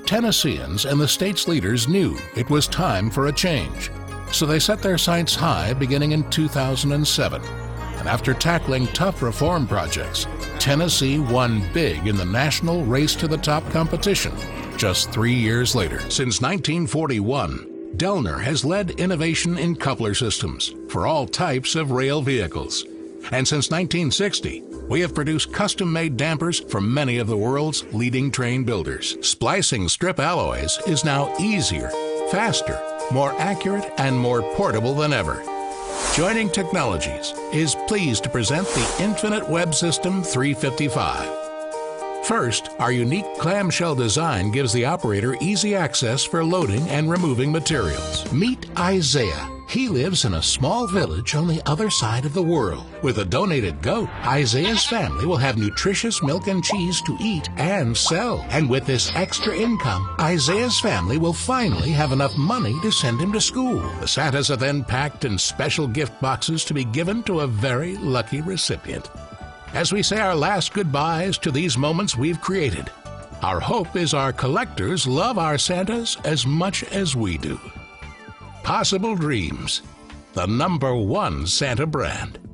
Tennesseans and the state's leaders knew it was time for a change. So they set their sights high beginning in 2007. And after tackling tough reform projects, Tennessee won big in the national Race to the Top competition just 3 years later. Since 1941, Dellner has led innovation in coupler systems for all types of rail vehicles. And since 1960, we have produced custom-made dampers for many of the world's leading train builders. Splicing strip alloys is now easier, faster, more accurate, and more portable than ever. Joining Technologies is pleased to present the Infinite Web System 355. First, our unique clamshell design gives the operator easy access for loading and removing materials. Meet Isaiah. He lives in a small village on the other side of the world. With a donated goat, Isaiah's family will have nutritious milk and cheese to eat and sell. And with this extra income, Isaiah's family will finally have enough money to send him to school. The Santas are then packed in special gift boxes to be given to a very lucky recipient. As we say our last goodbyes to these moments we've created, our hope is our collectors love our Santas as much as we do. Possible Dreams, the #1 Santa brand.